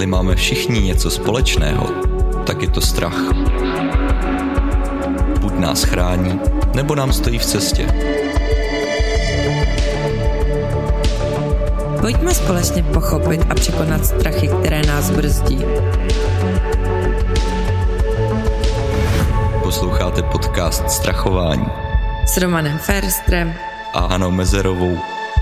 Jestli máme všichni něco společného, tak je to strach. Buď nás chrání, nebo nám stojí v cestě. Pojďme společně pochopit a překonat strachy, které nás brzdí. Posloucháte podcast Strachování S Romanem Ferstrem a Hanou Mezerovou.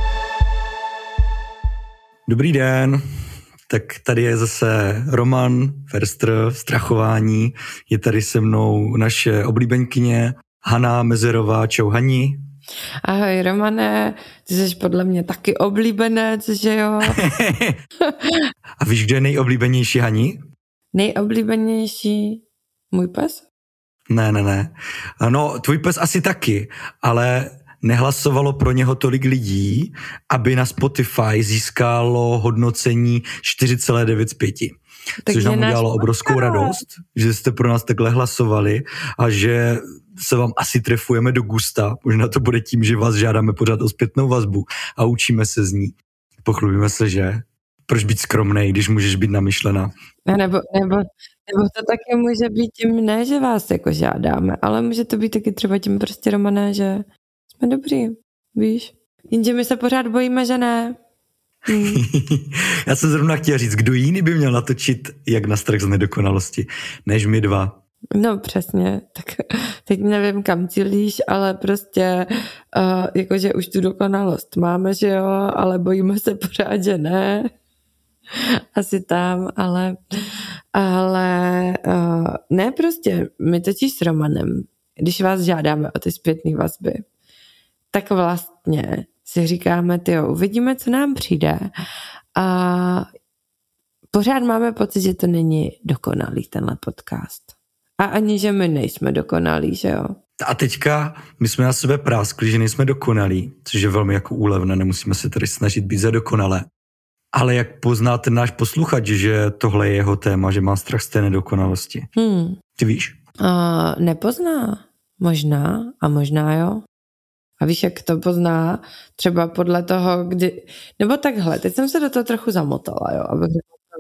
Dobrý den, tak tady je zase Roman Ferstr, Strachování. Je tady se mnou naše oblíbenkyně Hana Mezerová. Čau Hani. Ahoj Romane, ty jsi podle mě taky oblíbenec, že jo? A víš, kdo je nejoblíbenější, Hani? Nejoblíbenější můj pes? Ne. No, tvůj pes asi taky, ale nehlasovalo pro něho tolik lidí, aby na Spotify získalo hodnocení 4,9 z 5. Což nám udělalo obrovskou radost, že jste pro nás takhle hlasovali a že se vám asi trefujeme do gusta. Možná to bude tím, že vás žádáme pořád o zpětnou vazbu a učíme se z ní. Pochlubíme se, že? Proč být skromnej, když můžeš být namyšlená? Nebo to taky může být tím, ne, že vás jako žádáme, ale může to být taky třeba tím prostě, Romané, že jsme dobrý, víš? Jenže my se pořád bojíme, že ne. Já jsem zrovna chtěl říct, kdo jiný by měl natočit jak na strach z nedokonalosti, než my dva. No přesně, tak teď nevím, kam cílíš, ale prostě jakože už tu dokonalost máme, že jo, ale bojíme se pořád, že ne. Asi tam, ale ne prostě, my totiž s Romanem, když vás žádáme o ty zpětné vazby, tak vlastně si říkáme, tyjo, uvidíme, co nám přijde a pořád máme pocit, že to není dokonalý tenhle podcast. A ani, že my nejsme dokonalí, že jo? A teďka my jsme na sebe práskli, že nejsme dokonalí, což je velmi jako úlevné, nemusíme se tady snažit být za dokonalé. Ale jak pozná ten náš posluchač, že tohle je jeho téma, že má strach z té nedokonalosti? Ty víš? Nepozná. Možná a možná jo. A víš, jak to pozná? Třeba podle toho, kdy... Nebo takhle, teď jsem se do toho trochu zamotala, jo, abych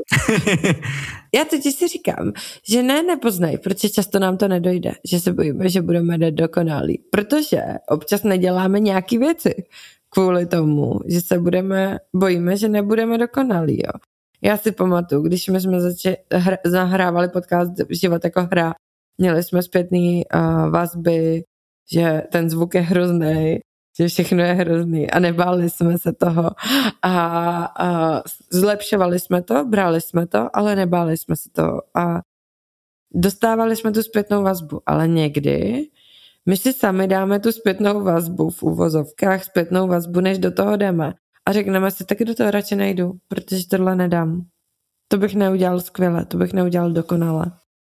Já teď si říkám, že nepoznají, protože často nám to nedojde, že se bojíme, že budeme nedokonalí, protože občas neděláme nějaký věci kvůli tomu, že se bojíme, že nebudeme dokonalí, jo. Já si pamatuju, když my jsme zahrávali podcast Život jako hra, měli jsme zpětný vazby, že ten zvuk je hrozný, že všechno je hrozný a nebáli jsme se toho a zlepšovali jsme to, brali jsme to, ale nebáli jsme se toho a dostávali jsme tu zpětnou vazbu, ale někdy my si sami dáme tu zpětnou vazbu v uvozovkách, zpětnou vazbu, než do toho jdeme a řekneme si, taky do toho radši nejdu, protože tohle nedám. To bych neudělal skvěle, to bych neudělal dokonale.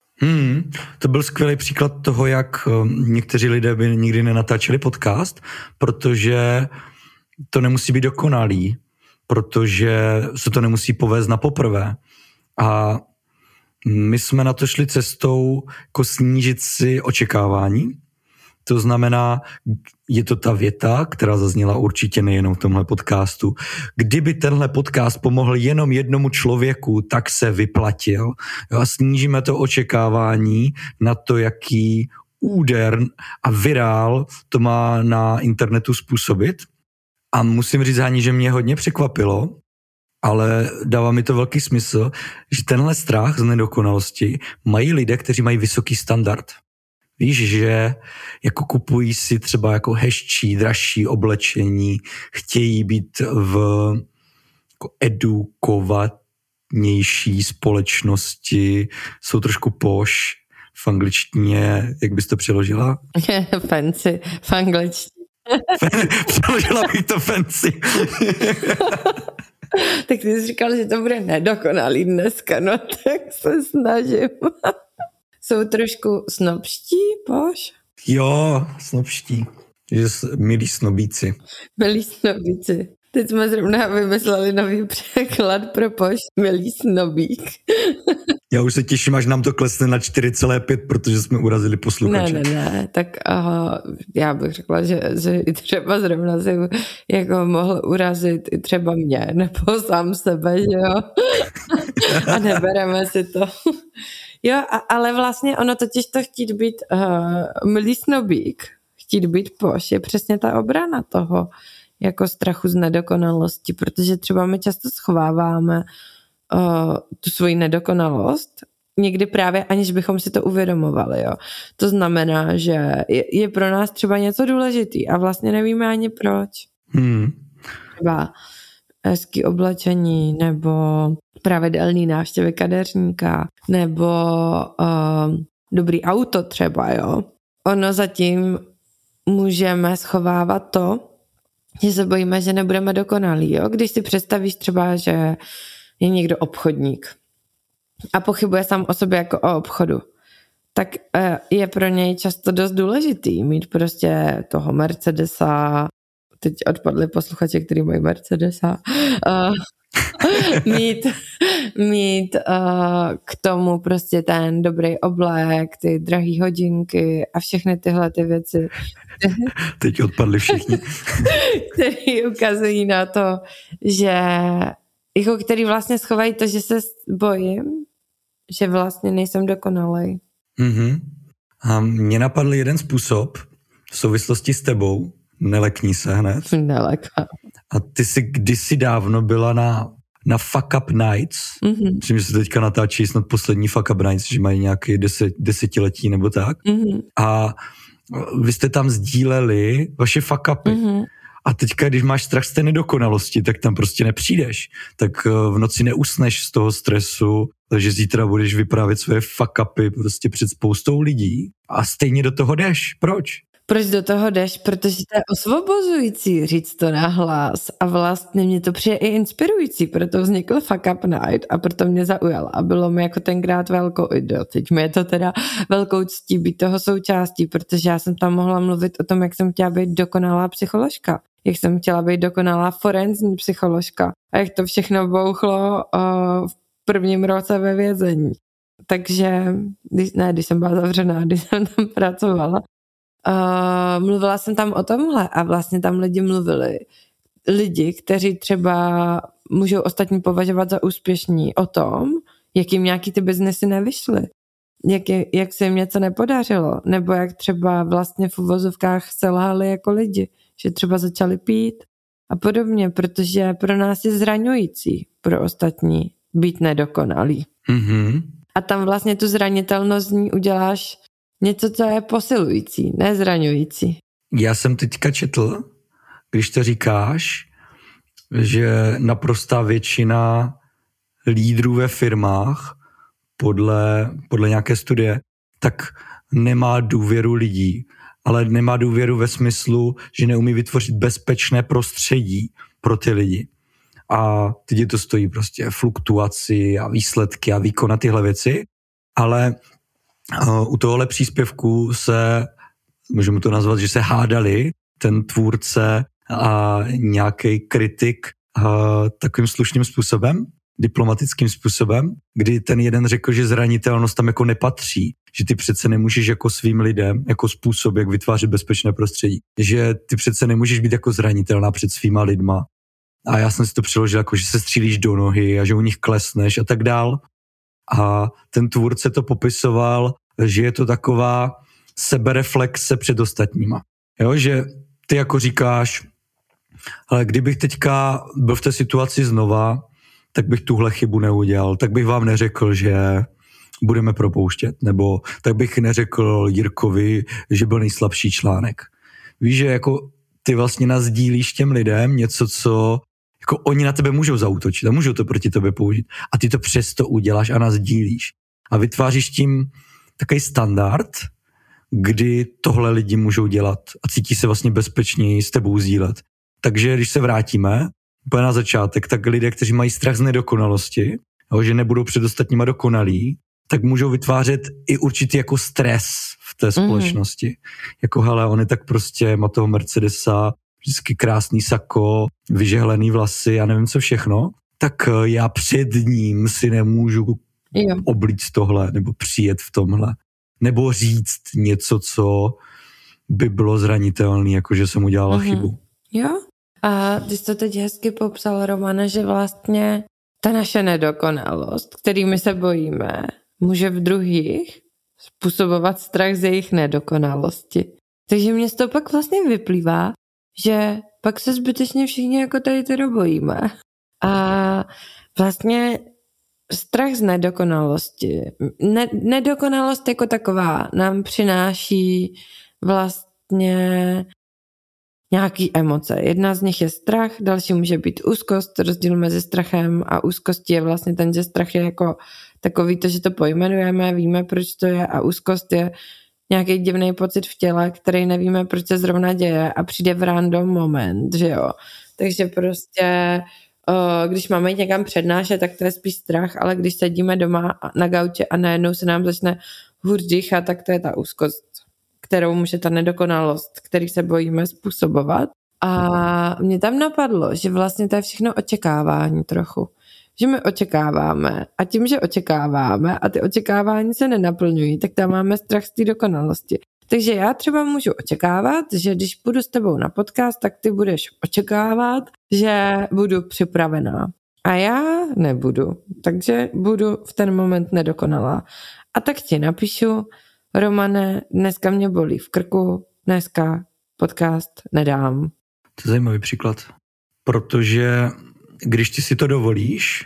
To byl skvělý příklad toho, jak někteří lidé by nikdy nenatáčeli podcast, protože to nemusí být dokonalý, protože se to nemusí povést na poprvé. A my jsme na to šli cestou jako snížit si očekávání. To znamená, je to ta věta, která zazněla určitě nejenom v tomhle podcastu. Kdyby tenhle podcast pomohl jenom jednomu člověku, tak se vyplatil. A snížíme to očekávání na to, jaký úder a virál to má na internetu způsobit. A musím říct, Hani, že mě hodně překvapilo, ale dává mi to velký smysl, že tenhle strach z nedokonalosti mají lidé, kteří mají vysoký standard. Víš, že jako kupují si třeba jako hezčí, dražší oblečení, chtějí být v jako edukovanější společnosti, jsou trošku poš v angličtině, jak bys to přeložila? Fancy, v angličtině. Přeložila bych to fancy. Tak ty jsi říkal, že to bude nedokonalý dneska, no tak se snažím. Jsou trošku snobští, poš? Jo, snobští. Milí snobíci. Milí snobíci. Teď jsme zrovna vymysleli nový překlad pro poš. Milí snobík. Já už se těším, až nám to klesne na 4,5, protože jsme urazili posluchače. Ne, tak já bych řekla, že i třeba zrovna si jako mohl urazit i třeba mě, nebo sám sebe, že jo. a nebereme si to. Jo, ale vlastně ono totiž to chtít být milý snobík, chtít být poš, je přesně ta obrana toho, jako strachu z nedokonalosti, protože třeba my často schováváme tu svoji nedokonalost, někdy právě aniž bychom si to uvědomovali. Jo. To znamená, že je pro nás třeba něco důležitý a vlastně nevíme ani proč. Třeba hezký oblečení, nebo pravidelný návštěvy kadeřníka, nebo dobrý auto třeba, jo. Ono zatím můžeme schovávat to, že se bojíme, že nebudeme dokonalí, jo. Když si představíš třeba, že je někdo obchodník a pochybuje sám o sobě jako o obchodu, tak je pro něj často dost důležitý mít prostě toho Mercedesa, teď odpadli posluchači, kteří mají Mercedesa, mít k tomu prostě ten dobrý oblek, ty drahý hodinky a všechny tyhle ty věci. Teď odpadli všichni. Který ukazují na to, že jako který vlastně schovají to, že se bojím, že vlastně nejsem dokonalej. Mm-hmm. A mě napadl jeden způsob v souvislosti s tebou. Nelekni se hned. Nelekám. A ty jsi kdysi dávno byla na Fuck Up Nights. Mm-hmm. Myslím, že se teďka natáčí snad poslední Fuck Up Nights, že mají nějaké desetiletí nebo tak. Mm-hmm. A vy jste tam sdíleli vaše fuck upy. Mm-hmm. A teďka, když máš strach z té nedokonalosti, tak tam prostě nepřijdeš. Tak v noci neusneš z toho stresu, takže zítra budeš vyprávět svoje fuck upy prostě před spoustou lidí a stejně do toho jdeš. Proč? Proč do toho jdeš? Protože to je osvobozující říct to nahlas a vlastně mě to přijde i inspirující, proto vznikl Fuck Up Night a proto mě zaujal a bylo mi jako tenkrát velkou ideu. Teď mi je to teda velkou ctí být toho součástí, protože já jsem tam mohla mluvit o tom, jak jsem chtěla být dokonalá psycholožka, jak jsem chtěla být dokonalá forenzní psycholožka a jak to všechno bouchlo v prvním roce ve vězení. Takže, když jsem byla zavřená, když jsem tam pracovala, mluvila jsem tam o tomhle a vlastně tam lidi, kteří třeba můžou ostatní považovat za úspěšní o tom, jak jim nějaký ty biznesy nevyšly, jak se jim něco nepodařilo, nebo jak třeba vlastně v uvozovkách selhali jako lidi, že třeba začali pít a podobně, protože pro nás je zraňující pro ostatní být nedokonalý. Mm-hmm. A tam vlastně tu zranitelnost z ní uděláš něco, co je posilující, nezraňující. Já jsem teďka četl, když to říkáš, že naprostá většina lídrů ve firmách podle nějaké studie, tak nemá důvěru lidí, ale nemá důvěru ve smyslu, že neumí vytvořit bezpečné prostředí pro ty lidi. A teď to stojí prostě fluktuaci a výsledky a výkon a tyhle věci, ale u tohohle příspěvku se, můžeme to nazvat, že se hádali ten tvůrce a nějaký kritik takovým slušným způsobem, diplomatickým způsobem, kdy ten jeden řekl, že zranitelnost tam jako nepatří, že ty přece nemůžeš jako svým lidem, jako způsob, jak vytvářet bezpečné prostředí, že ty přece nemůžeš být jako zranitelná před svýma lidma. A já jsem si to přeložil jako, že se střílíš do nohy a že u nich klesneš a tak dál. A ten tvůrce to popisoval, že je to taková sebereflexe před ostatníma. Jo, že ty jako říkáš, ale kdybych teďka byl v té situaci znova, tak bych tuhle chybu neudělal, tak bych vám neřekl, že budeme propouštět, nebo tak bych neřekl Jirkovi, že byl nejslabší článek. Víš, že jako ty vlastně nasdílíš těm lidem něco, co jako oni na tebe můžou zaútočit a můžou to proti tebe použít. A ty to přesto uděláš a nasdílíš. A vytváříš tím takový standard, kdy tohle lidi můžou dělat a cítí se vlastně bezpečněji s tebou sdílet. Takže když se vrátíme úplně na začátek, tak lidé, kteří mají strach z nedokonalosti, že nebudou před ostatníma dokonalí, tak můžou vytvářet i určitý jako stres v té společnosti. Jako hele, on je tak prostě, má toho Mercedesa, vždycky krásný sako, vyžehlený vlasy a nevím co všechno, tak já před ním si nemůžu oblíct tohle, nebo přijet v tomhle. Nebo říct něco, co by bylo zranitelné, jako že jsem udělala chybu. Jo. A ty jsi to teď hezky popsal, Romane, že vlastně ta naše nedokonalost, kterými se bojíme, může v druhých způsobovat strach z jejich nedokonalosti. Takže mě z toho pak vlastně vyplývá, že pak se zbytečně všichni jako tady teda bojíme. A vlastně strach z nedokonalosti. Nedokonalost jako taková nám přináší vlastně nějaký emoce. Jedna z nich je strach, další může být úzkost. Rozdíl mezi strachem a úzkostí je vlastně ten, že strach je jako takový to, že to pojmenujeme, víme, proč to je, a úzkost je nějaký divný pocit v těle, který nevíme, proč se zrovna děje a přijde v random moment, že jo. Takže prostě když máme jít někam přednášet, tak to je spíš strach, ale když sedíme doma na gauči a najednou se nám začne hůř dýchat, tak to je ta úzkost, kterou může ta nedokonalost, který se bojíme, způsobovat. A mě tam napadlo, že vlastně to je všechno očekávání trochu. Že my očekáváme a tím, že očekáváme a ty očekávání se nenaplňují, tak tam máme strach z té dokonalosti. Takže já třeba můžu očekávat, že když půjdu s tebou na podcast, tak ty budeš očekávat, že budu připravená. A já nebudu, takže budu v ten moment nedokonalá. A tak ti napíšu: Romane, dneska mě bolí v krku, dneska podcast nedám. To je zajímavý příklad, protože když ty si to dovolíš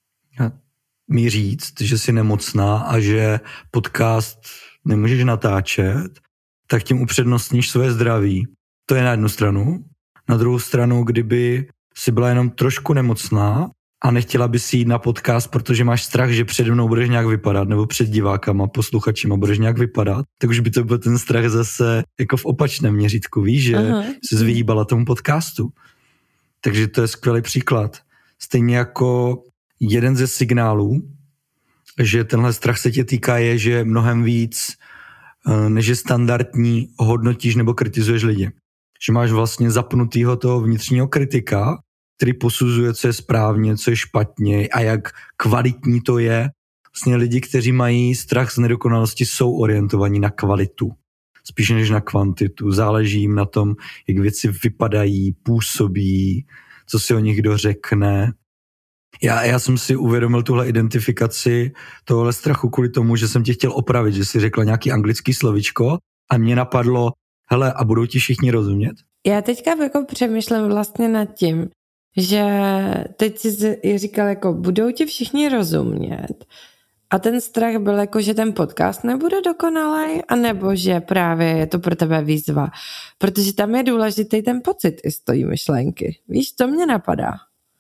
mi říct, že jsi nemocná a že podcast nemůžeš natáčet, tak tím upřednostníš své zdraví. To je na jednu stranu. Na druhou stranu, kdyby si byla jenom trošku nemocná a nechtěla by si jít na podcast, protože máš strach, že přede mnou budeš nějak vypadat, nebo před divákama, posluchačima budeš nějak vypadat, tak už by to byl ten strach zase jako v opačném měřítku, víš, že jsi vyhýbala tomu podcastu. Takže to je skvělý příklad. Stejně jako jeden ze signálů, že tenhle strach se tě týká, je, že mnohem víc, než je standardní, hodnotíš nebo kritizuješ lidi. Že máš vlastně zapnutýho toho vnitřního kritika, který posuzuje, co je správně, co je špatně a jak kvalitní to je. Vlastně lidi, kteří mají strach z nedokonalosti, jsou orientovaní na kvalitu. Spíš než na kvantitu. Záleží jim na tom, jak věci vypadají, působí, co si o nich kdo řekne. Já jsem si uvědomil tuhle identifikaci tohle strachu kvůli tomu, že jsem tě chtěl opravit, že jsi řekla nějaký anglický slovičko a mě napadlo, hele, a budou ti všichni rozumět? Já teďka jako přemýšlím vlastně nad tím, že teď jsi říkal, jako budou ti všichni rozumět. A ten strach byl jako, že ten podcast nebude dokonalý, anebo že právě je to pro tebe výzva. Protože tam je důležitý ten pocit i z té myšlenky. Víš, to mě napadá.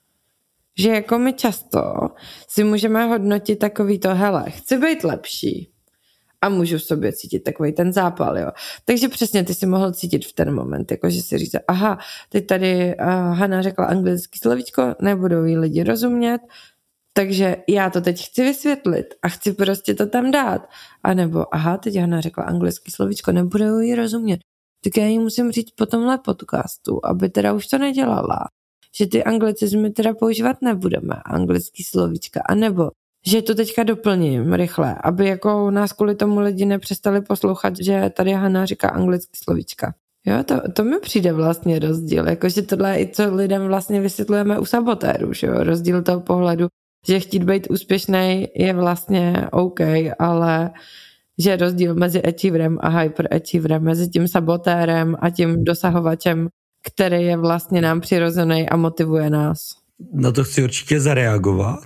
Že jako my často si můžeme hodnotit takový to, hele, chci být lepší. A můžu v sobě cítit takový ten zápal, jo. Takže přesně ty si mohl cítit v ten moment, jako že si říct, aha, teď tady Hana řekla anglický slovíčko, nebudou jí lidi rozumět, takže já to teď chci vysvětlit a chci prostě to tam dát. A nebo, aha, teď Hana řekla anglický slovíčko, nebudou jí rozumět. Tak já jí musím říct po tomhle podcastu, aby teda už to nedělala. Že ty anglicizmy teda používat nebudeme, anglický slovíčka. A nebo, že to teďka doplním rychle, aby jako nás kvůli tomu lidi nepřestali poslouchat, že tady Hana říká anglický slovíčka. Jo, to mi přijde vlastně rozdíl. Jakože tohle je i co lidem vlastně vysvětlujeme u sabotérů, že jo? Rozdíl toho pohledu, že chtít být úspěšný je vlastně OK, ale že rozdíl mezi achieverem a hyperachieverem, mezi tím sabotérem a tím dosahovačem, který je vlastně nám přirozený a motivuje nás. Na to chci určitě zareagovat.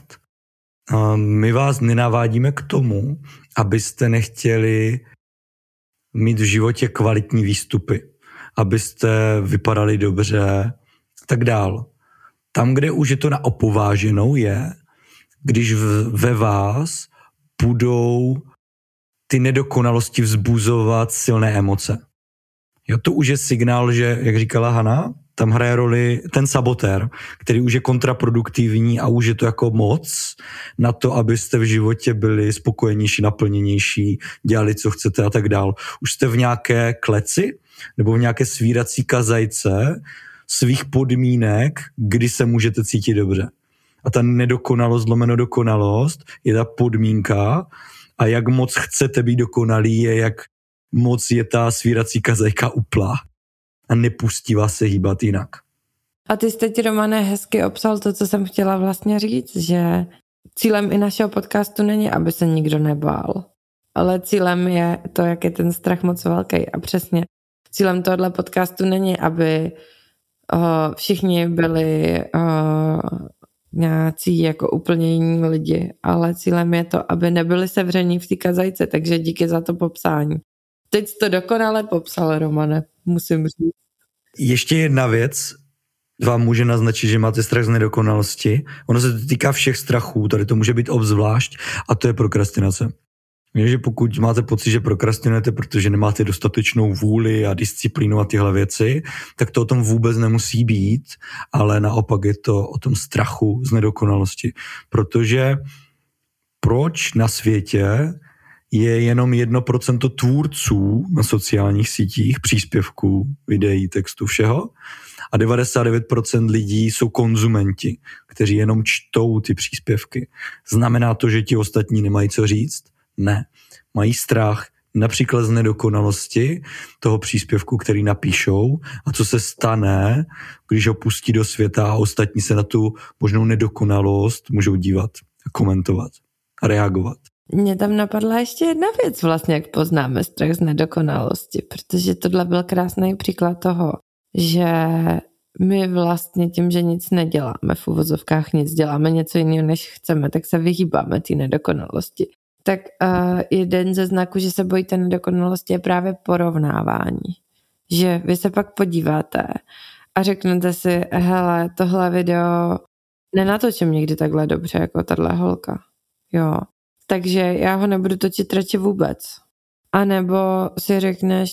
My vás nenavádíme k tomu, abyste nechtěli mít v životě kvalitní výstupy, abyste vypadali dobře, tak dál. Tam, kde už je to na opováženou, je, když ve vás budou ty nedokonalosti vzbuzovat silné emoce. Jo, to už je signál, že, jak říkala Hana, tam hraje roli ten sabotér, který už je kontraproduktivní a už je to jako moc na to, abyste v životě byli spokojenější, naplněnější, dělali, co chcete a tak dál. Už jste v nějaké kleci nebo v nějaké svírací kazajce svých podmínek, kdy se můžete cítit dobře. A ta nedokonalost, lomeno dokonalost je ta podmínka a jak moc chcete být dokonalý, je jak moc je ta svírací kazajka uplá a nepustí vás se hýbat jinak. A ty jsi teď, Romane, hezky obsal to, co jsem chtěla vlastně říct, že cílem i našeho podcastu není, aby se nikdo nebál, ale cílem je to, jak je ten strach moc velký. A přesně cílem tohohle podcastu není, aby všichni byli nějací jako úplně jiní lidi, ale cílem je to, aby nebyli sevření v té kazajce, takže díky za to popsání. Teď jsi to dokonale popsal, Romane, musím říct. Ještě jedna věc vám může naznačit, že máte strach z nedokonalosti. Ono se to týká všech strachů, tady to může být obzvlášť, a to je prokrastinace. Takže pokud máte pocit, že prokrastinujete, protože nemáte dostatečnou vůli a disciplínu a tyhle věci, tak to o tom vůbec nemusí být, ale naopak je to o tom strachu z nedokonalosti. Protože proč na světě je jenom 1% tvůrců na sociálních sítích, příspěvků, videí, textu, všeho, a 99% lidí jsou konzumenti, kteří jenom čtou ty příspěvky. Znamená to, že ti ostatní nemají co říct? Ne. Mají strach například z nedokonalosti toho příspěvku, který napíšou, a co se stane, když ho pustí do světa a ostatní se na tu možnou nedokonalost můžou dívat, komentovat a reagovat. Mně tam napadla ještě jedna věc vlastně, jak poznáme strach z nedokonalosti, protože tohle byl krásný příklad toho, že my vlastně tím, že nic neděláme, v uvozovkách nic, děláme něco jiného, než chceme, tak se vyhýbáme té nedokonalosti. Tak jeden ze znaků, že se bojíte nedokonalosti, je právě porovnávání. Že vy se pak podíváte a řeknete si, hele, tohle video nenatočím nikdy takhle dobře, jako tahle holka. Jo. Takže já ho nebudu točit radši vůbec. A nebo si řekneš,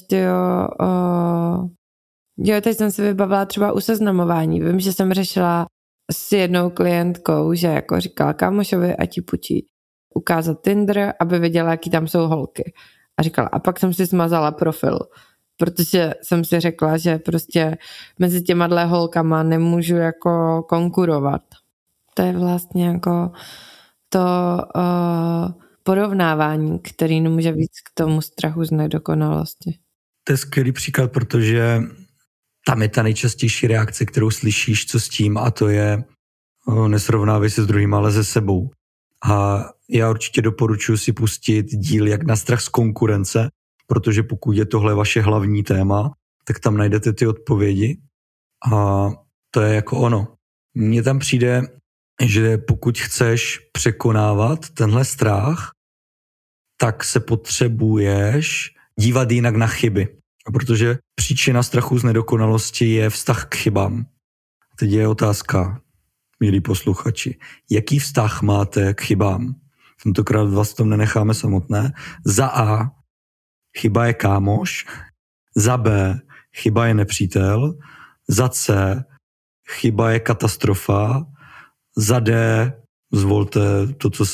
jo, teď jsem si vybavila třeba u seznamování. Vím, že jsem řešila s jednou klientkou, že jako říkala kámošovi, ať ti půjčí ukázat Tinder, aby věděla, jaký tam jsou holky. A říkala, a pak jsem si smazala profil, protože jsem si řekla, že prostě mezi těma holkama nemůžu jako konkurovat. To je vlastně jako to porovnávání, který nemůže víc k tomu strachu z nedokonalosti. To je skvělý příklad, protože tam je ta nejčastější reakce, kterou slyšíš, co s tím, a to je nesrovnávej se s druhým, ale se sebou. A já určitě doporučuji si pustit díl jak na strach z konkurence, protože pokud je tohle vaše hlavní téma, tak tam najdete ty odpovědi a to je jako ono. Mně tam přijde, že pokud chceš překonávat tenhle strach, tak se potřebuješ dívat jinak na chyby. Protože příčina strachu z nedokonalosti je vztah k chybám. Teď je otázka, milí posluchači, jaký vztah máte k chybám? Tentokrát vás tom nenecháme samotné. Za A, chyba je kámoš. Za B, chyba je nepřítel. Za C, chyba je katastrofa. Za D, zvolte to, co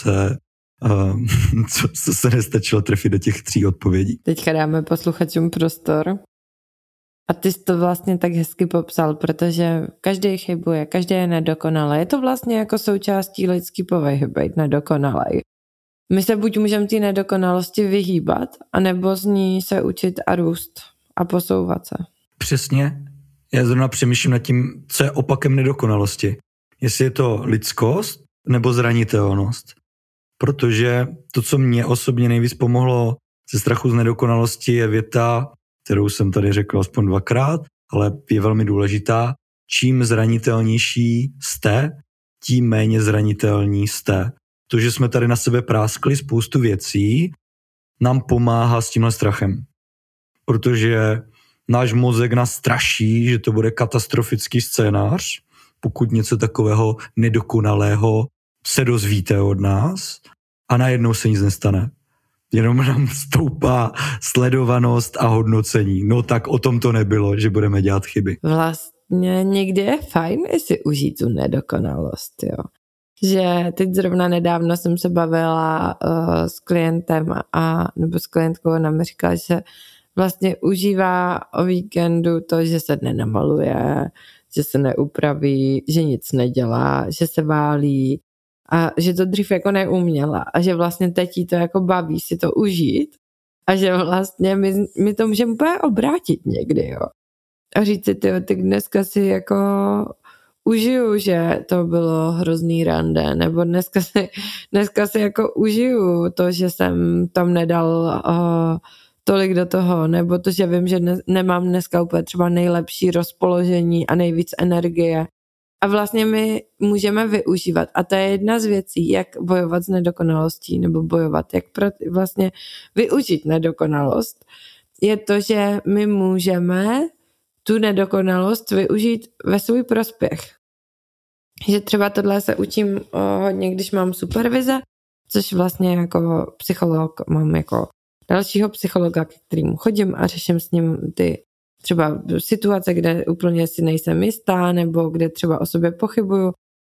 se nestačilo trefit do těch 3 odpovědí. Teďka dáme posluchačům prostor. A ty jsi to vlastně tak hezky popsal, protože každý chybuje, každý je nedokonalý. Je to vlastně jako součástí lidský povahy být nedokonalý. My se buď můžeme té nedokonalosti vyhýbat, anebo z ní se učit a růst a posouvat se. Přesně. Já zrovna přemýšlím nad tím, co je opakem nedokonalosti. Jestli je to lidskost nebo zranitelnost. Protože to, co mě osobně nejvíc pomohlo ze strachu z nedokonalosti, je věta, kterou jsem tady řekl aspoň 2krát, ale je velmi důležitá. Čím zranitelnější jste, tím méně zranitelní jste. To, že jsme tady na sebe práskli spoustu věcí, nám pomáhá s tímhle strachem. Protože náš mozek nás straší, že to bude katastrofický scénář, pokud něco takového nedokonalého se dozvíte od nás a najednou se nic nestane. Jenom nám stoupá sledovanost a hodnocení. No tak o tom to nebylo, že budeme dělat chyby. Vlastně někdy je fajn si užít tu nedokonalost, jo. Že teď zrovna nedávno jsem se bavila s klientem nebo s klientkou, ona mi říkala, že vlastně užívá o víkendu to, že se nenamaluje, že se neupraví, že nic nedělá, že se válí a že to dřív jako neuměla a že vlastně teď jí to jako baví si to užít a že vlastně my to můžeme úplně obrátit někdy, jo. A říct si, ty dneska si jako užiju, že to bylo hrozný rande, nebo dneska si jako užiju to, že jsem tam nedal tolik do toho, nebo to, že vím, že nemám dneska úplně třeba nejlepší rozpoložení a nejvíc energie. A vlastně my můžeme využívat. A to je jedna z věcí, jak bojovat s nedokonalostí, nebo bojovat, jak vlastně využít nedokonalost, je to, že my můžeme tu nedokonalost využít ve svůj prospěch. Že třeba tohle se učím hodně, když mám supervize, což vlastně jako psycholog mám jako dalšího psychologa, k kterému chodím a řeším s ním ty třeba situace, kde úplně si nejsem jistá, nebo kde třeba o sobě pochybuju,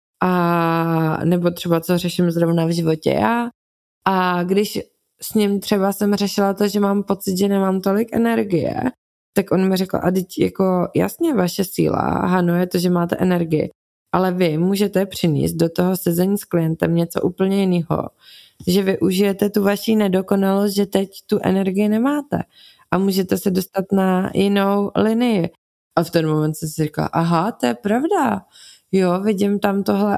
a nebo třeba co řeším zrovna v životě já. A když s ním třeba jsem řešila to, že mám pocit, že nemám tolik energie, tak on mi řekl, a teď jako jasně vaše síla, ano, je to, že máte energii, ale vy můžete přinést do toho sezení s klientem něco úplně jiného, že využijete tu vaši nedokonalost, že teď tu energii nemáte a můžete se dostat na jinou linii. A v ten moment jsem si říkala, aha, to je pravda, jo, vidím tam tohle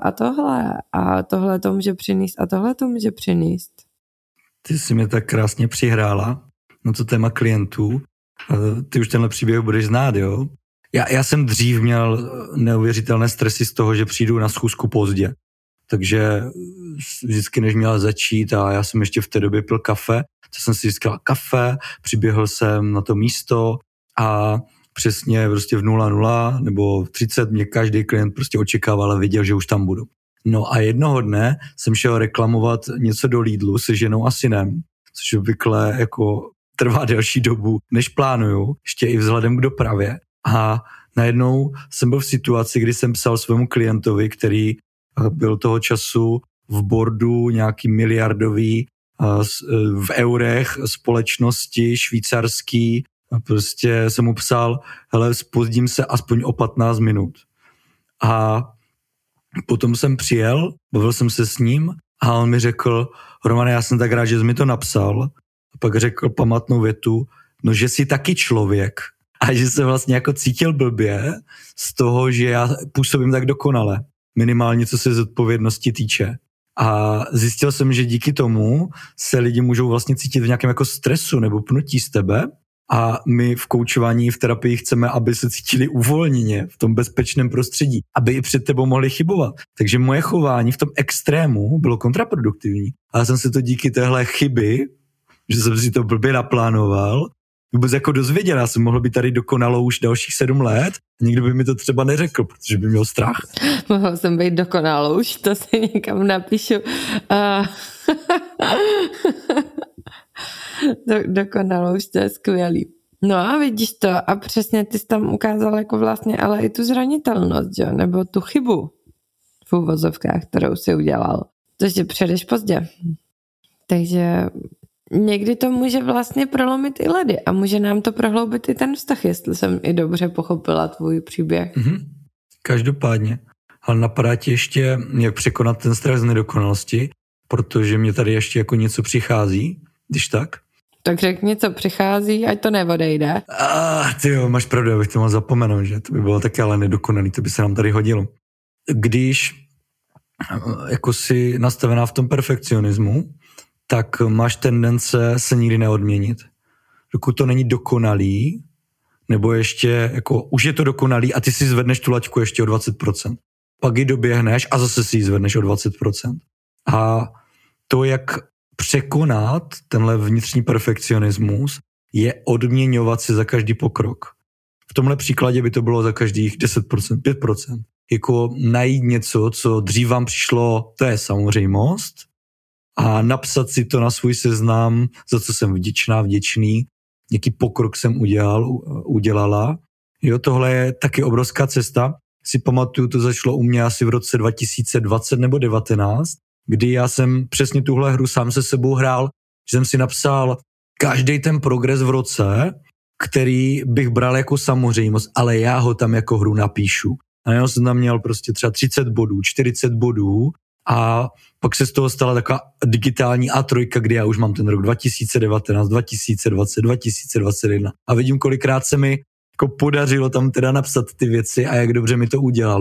a tohle to může přinést a tohle to může přinést. Ty jsi mě tak krásně přihrála na to téma klientů. Ty už tenhle příběh budeš znát, jo? Já jsem dřív měl neuvěřitelné stresy z toho, že přijdu na schůzku pozdě. Takže vždycky, než měla začít, a já jsem ještě v té době pil kafe, tak jsem si získal kafe, přiběhl jsem na to místo a přesně prostě v 00 nebo 30 mě každý klient prostě očekával a viděl, že už tam budu. No a jednoho dne jsem šel reklamovat něco do Lidlu se ženou a synem, což obvykle jako trvá delší dobu, než plánuju, ještě i vzhledem k dopravě. A najednou jsem byl v situaci, kdy jsem psal svému klientovi, který byl toho času v boardu nějaký miliardový v eurech společnosti švýcarský. A prostě jsem mu psal, hele, zpozdím se aspoň o 15 minut. A potom jsem přijel, bavil jsem se s ním a on mi řekl, Romane, já jsem tak rád, že jsi mi to napsal. A pak řekl památnou větu, no, že jsi taky člověk. A že se vlastně jako cítil blbě z toho, že já působím tak dokonale. Minimálně co se zodpovědnosti týče. A zjistil jsem, že díky tomu se lidi můžou vlastně cítit v nějakém jako stresu nebo pnutí z tebe. A my v koučování, v terapii chceme, aby se cítili uvolněně v tom bezpečném prostředí, aby i před tebou mohli chybovat. Takže moje chování v tom extrému bylo kontraproduktivní. A já jsem se to díky téhle chyby, že jsem si to blbě naplánoval, vůbec jako dozvěděl. Já jsem mohl být tady dokonalo už dalších 7 let. Nikdo by mi to třeba neřekl, protože by měl strach. Mohl jsem být dokonalo už, to si někam napíšu. Dokonalo už, to je skvělý. No a vidíš to, a přesně ty jsi tam ukázal jako vlastně, ale i tu zranitelnost, jo? Nebo tu chybu v uvozovkách, kterou si udělal. To, že přijdeš pozdě. Takže někdy to může vlastně prolomit i ledy a může nám to prohloubit i ten vztah, jestli jsem i dobře pochopila tvůj příběh. Každopádně. Ale napadá ti ještě, jak překonat ten strach z nedokonalosti, protože mě tady ještě jako něco přichází, když tak. Tak řekni, co přichází, ať to neodejde. Tyjo, máš pravdu, abych to mohl zapomenout, že to by bylo taky ale nedokonalý, to by se nám tady hodilo. Když jako si nastavená v tom perfekcionismu, tak máš tendence se nikdy neodměnit. Dokud to není dokonalý, nebo ještě jako už je to dokonalý a ty si zvedneš tu laťku ještě o 20%. Pak ji doběhneš a zase si ji zvedneš o 20%. A to, jak překonat tenhle vnitřní perfekcionismus, je odměňovat se za každý pokrok. V tomhle příkladě by to bylo za každých 10%, 5%. Jako najít něco, co dřív vám přišlo, to je samozřejmost, a napsat si to na svůj seznam, za co jsem vděčný, jaký pokrok jsem udělala. Jo, tohle je taky obrovská cesta. Si pamatuju, to začalo u mě asi v roce 2020 nebo 2019, kdy já jsem přesně tuhle hru sám se sebou hrál, že jsem si napsal každý ten progres v roce, který bych bral jako samozřejmost, ale já ho tam jako hru napíšu. A já jsem tam měl prostě třeba 30 bodů, 40 bodů a pak se z toho stala taková digitální A3, kdy já už mám ten rok 2019, 2020, 2021 a vidím, kolikrát se mi jako podařilo tam teda napsat ty věci a jak dobře mi to udělalo.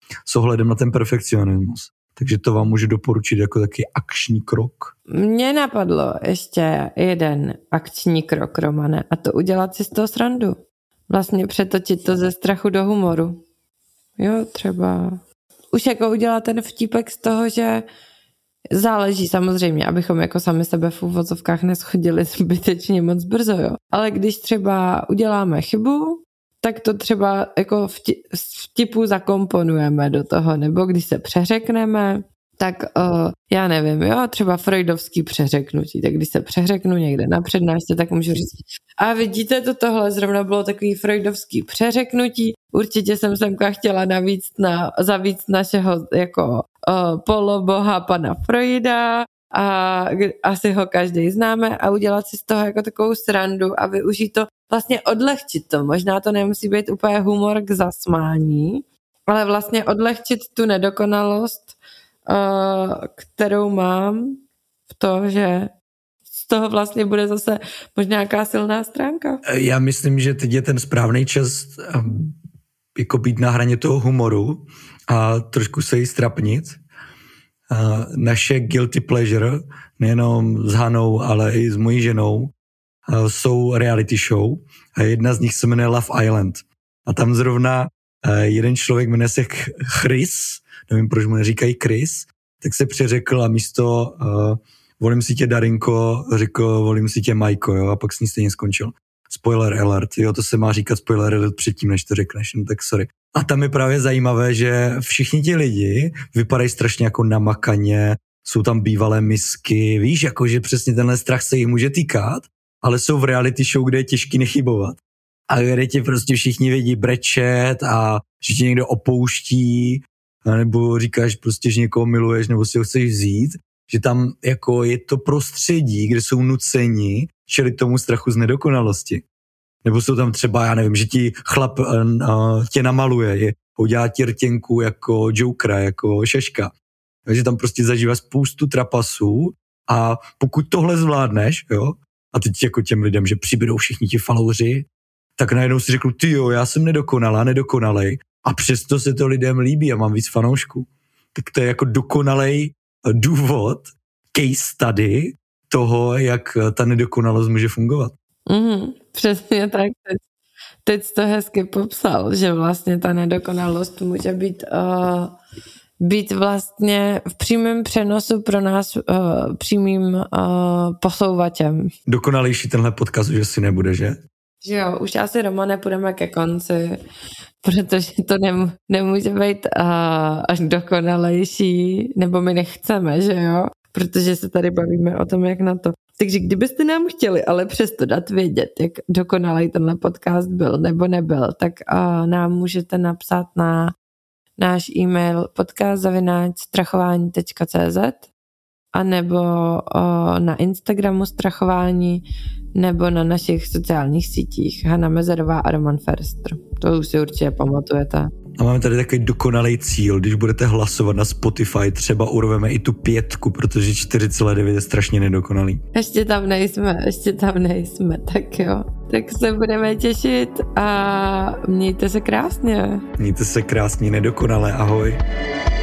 s ohledem na ten perfekcionismus. Takže to vám můžu doporučit jako taky akční krok. Mně napadlo ještě jeden akční krok, Romane, a to udělat si z toho srandu. Vlastně přetočit to ze strachu do humoru. Jo, třeba už jako udělat ten vtípek z toho, že záleží samozřejmě, abychom jako sami sebe v uvozovkách neschodili zbytečně moc brzo, jo. Ale když třeba uděláme chybu, tak to třeba jako vtipu zakomponujeme do toho, nebo když se přeřekneme, tak já nevím, jo, třeba freudovský přeřeknutí, tak když se přeřeknu někde na přednášce, tak můžu říct, a vidíte, tohle zrovna bylo takový freudovský přeřeknutí, určitě jsem semka chtěla zavíc našeho jako poloboha pana Freuda a asi ho každý známe a udělat si z toho jako takovou srandu a využít to, vlastně odlehčit to, možná to nemusí být úplně humor k zasmání, ale vlastně odlehčit tu nedokonalost, kterou mám v to, že z toho vlastně bude zase možná nějaká silná stránka. Já myslím, že teď je ten správný čas jako být na hraně toho humoru a trošku se jí strapnit. Naše guilty pleasure, nejenom s Hanou, ale i s mojí ženou, jsou reality show a jedna z nich se jmenuje Love Island. A tam zrovna jeden člověk jmenuje se Chris, nevím, proč mu neříkají Chris, tak se přeřekl a místo volím si tě Darinko, řekl volím si tě Majko, jo, a pak s ní stejně skončil. Spoiler alert, jo, to se má říkat spoiler alert předtím, než to řekneš, no tak sorry. A tam je právě zajímavé, že všichni ti lidi vypadají strašně jako namakaně, jsou tam bývalé misky, víš, jako že přesně tenhle strach se jich může týkat, ale jsou v reality show, kde je těžký nechybovat. A kde tě prostě všichni vědí brečet a že tě někdo opouští, nebo říkáš prostě, že někoho miluješ, nebo si ho chceš vzít, že tam jako je to prostředí, kde jsou nuceni čelit tomu strachu z nedokonalosti. Nebo jsou tam třeba, já nevím, že ti chlap tě namaluje, udělá ti rtěnku jako Jokera, jako Šeška. Takže tam prostě zažívá spoustu trapasů a pokud tohle zvládneš, jo, a teď jako těm lidem, že přibydou všichni ti falouři, tak najednou si řeknu, tyjo, já jsem nedokonalej a přesto se to lidem líbí a mám víc fanoušků. Tak to je jako dokonalej důvod, case study toho, jak ta nedokonalost může fungovat. Přesně tak. Teď jsi to hezky popsal, že vlastně ta nedokonalost může být vlastně v přímém přenosu pro nás přímým posouvačem. Dokonalejší tenhle podcast, že si nebude, že? Že jo, už asi, Romane, půjdeme ke konci, protože to nemůže být až dokonalejší, nebo my nechceme, že jo? Protože se tady bavíme o tom, jak na to. Takže kdybyste nám chtěli ale přesto dát vědět, jak dokonalej tenhle podcast byl nebo nebyl, tak nám můžete napsat na náš e-mail podcast@strachování.cz a nebo na Instagramu Strachování nebo na našich sociálních sítích Hana Mezerová a Roman Ferstr. To už si určitě pamatujete. A máme tady takový dokonalý cíl, když budete hlasovat na Spotify, třeba urveme i tu 5, protože 4,9 je strašně nedokonalý. Ještě tam nejsme, tak jo. Tak se budeme těšit a mějte se krásně. Mějte se krásně, nedokonale, ahoj.